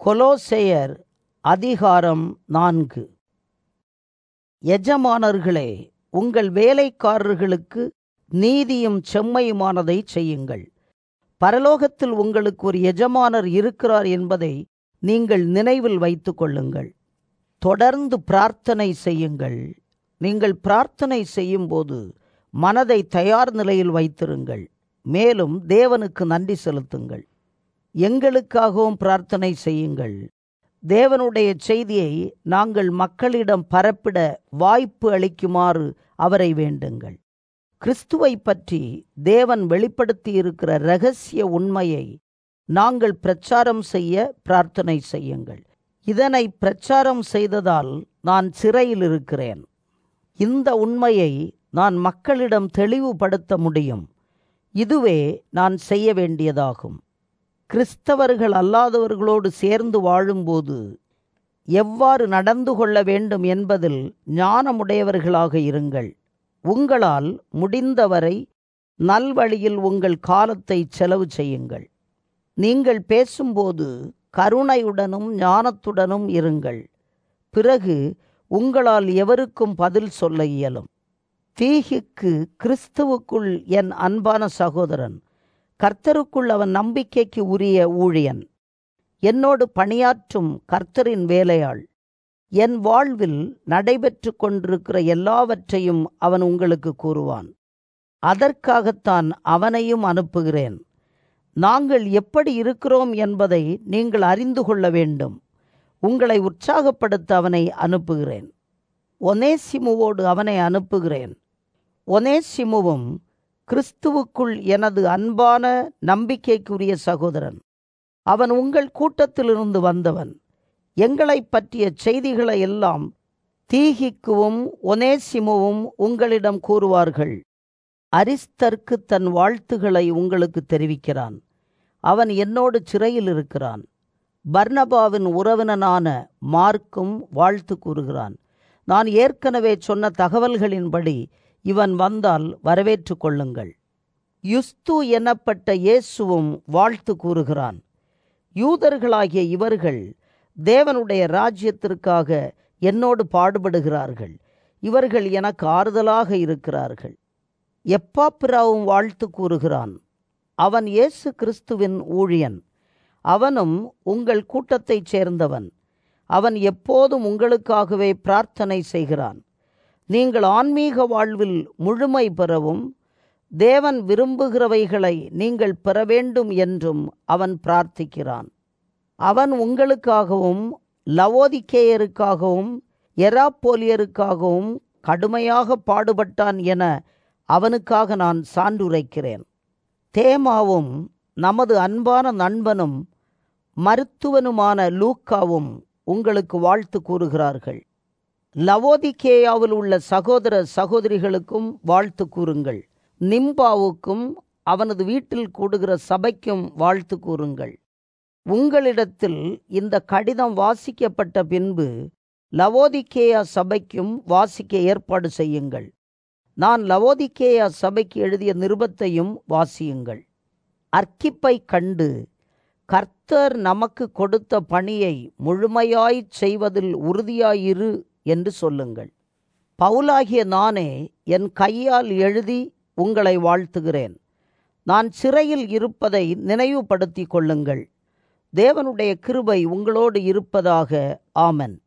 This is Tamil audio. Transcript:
கொலோசையர் அதிகாரம் 4. எஜமானர்களே, உங்கள் வேலைக்காரர்களுக்கு நீதியும் செம்மையுமானதை செய்யுங்கள். பரலோகத்தில் உங்களுக்கு ஒரு எஜமானர் இருக்கிறார் என்பதை நீங்கள் நினைவில் வைத்துக் கொள்ளுங்கள். தொடர்ந்து பிரார்த்தனை செய்யுங்கள். நீங்கள் பிரார்த்தனை செய்யும்போது மனதை தயார் நிலையில் வைத்திருங்கள். மேலும் தேவனுக்கு நன்றி செலுத்துங்கள். எங்களுக்காகவும் பிரார்த்தனை செய்யுங்கள். தேவனுடைய செய்தியை நாங்கள் மக்களிடம் பரப்பிட வாய்ப்பு அளிக்குமாறு அவரை வேண்டுங்கள். கிறிஸ்துவை பற்றி தேவன் வெளிப்படுத்தியிருக்கிற இரகசிய உண்மையை நாங்கள் பிரச்சாரம் செய்ய பிரார்த்தனை செய்யுங்கள். இதனை பிரச்சாரம் செய்ததால் நான் சிறையில் இருக்கிறேன். இந்த உண்மையை நான் மக்களிடம் தெளிவுபடுத்த முடியும். இதுவே நான் செய்ய வேண்டியதாகும். கிறிஸ்தவர்கள் அல்லாதவர்களோடு சேர்ந்து வாழும்போது எவ்வாறு நடந்து கொள்ள வேண்டும் என்பதில் ஞானமுடையவர்களாக இருங்கள். உங்களால் முடிந்தவரை நல்வழியில் உங்கள் காலத்தை செலவு செய்யுங்கள். நீங்கள் பேசும்போது கருணையுடனும் ஞானத்துடனும் இருங்கள். பிறகு உங்களால் எவருக்கும் பதில் சொல்ல இயலும். தீகிக்கு கிறிஸ்துவுக்குள் என் அன்பான சகோதரன், கர்த்தருக்குள் அவன் நம்பிக்கைக்கு உரிய ஊழியன், என்னோடு பணியாற்றும் கர்த்தரின் வேலையாள். என் வாழ்வில் நடைபெற்று கொண்டிருக்கிற எல்லாவற்றையும் அவன் உங்களுக்கு கூறுவான். அதற்காகத்தான் அவனையும் அனுப்புகிறேன். நாங்கள் எப்படி இருக்கிறோம் என்பதை நீங்கள் அறிந்து கொள்ள வேண்டும். உங்களை உற்சாகப்படுத்த அவனை அனுப்புகிறேன். ஒனேசிமுவோடு அவனை அனுப்புகிறேன். ஒனேசிமுவும் கிறிஸ்துவுக்குள் எனது அன்பான நம்பிக்கைக்குரிய சகோதரன். அவன் உங்கள் கூட்டத்திலிருந்து வந்தவன். எங்களை பற்றிய செய்திகளை எல்லாம் தீகிக்குவும் ஒனேசிமுவும் உங்களிடம் கூறுவார்கள். அரிஸ்தர்க்கு தன் வாழ்த்துக்களை உங்களுக்கு தெரிவிக்கிறான். அவன் என்னோடு சிறையில் இருக்கிறான். பர்னபாவின் உறவினனான மார்க்கும் வாழ்த்து கூறுகிறான். நான் ஏற்கனவே சொன்ன தகவல்களின்படி இவன் வந்தால் வரவேற்று கொள்ளுங்கள். யுஸ்து எனப்பட்ட இயேசுவும் வாழ்த்து கூறுகிறான். யூதர்களாகிய இவர்கள் தேவனுடைய ராஜ்யத்திற்காக என்னோடு பாடுபடுகிறார்கள். இவர்கள் எனக்கு ஆறுதலாக இருக்கிறார்கள். எப்பாப்பிராவும் வாழ்த்து கூறுகிறான். அவன் இயேசு கிறிஸ்துவின் ஊழியன். அவனும் உங்கள் கூட்டத்தைச் சேர்ந்தவன். அவன் எப்போதும் உங்களுக்காகவே பிரார்த்தனை செய்கிறான். நீங்கள் ஆன்மீக வாழ்வில் முழுமை பெறவும் தேவன் விரும்புகிறவைகளை நீங்கள் பெற வேண்டும் என்றும் அவன் பிரார்த்திக்கிறான். அவன் உங்களுக்காகவும் லவோதிக்கேயருக்காகவும் எராப்போலியருக்காகவும் கடுமையாக பாடுபட்டான் என அவனுக்காக நான் சான்றுரைக்கிறேன். தேமாவும் நமது அன்பான நண்பனும் மருத்துவனுமான லூக்காவும் உங்களுக்கு வாழ்த்து கூறுகிறார்கள். லவோதிக்கேயாவில் உள்ள சகோதர சகோதரிகளுக்கும் வாழ்த்து கூறுங்கள். நிம்பாவுக்கும் அவனது வீட்டில் கூடுகிற சபைக்கும் வாழ்த்து கூறுங்கள். உங்களிடத்தில் இந்த கடிதம் வாசிக்கப்பட்ட பின்பு லவோதிக்கேயா சபைக்கும் வாசிக்க ஏற்பாடு செய்யுங்கள். நான் லவோதிக்கேயா சபைக்கு எழுதிய நிருபத்தையும் வாசியுங்கள். அர்க்கிப்பை கண்டு கர்த்தர் நமக்கு கொடுத்த பணியை முழுமையாய்ச் செய்வதில் உறுதியாயிரு என்று சொல்லுங்கள். பவுலாகிய நானே என் கையால் எழுதி உங்களை வாழ்த்துகிறேன். நான் சிறையில் இருப்பதை நினைவுபடுத்திக் கொள்ளுங்கள். தேவனுடைய கிருபை உங்களோடு இருப்பதாக. ஆமென்.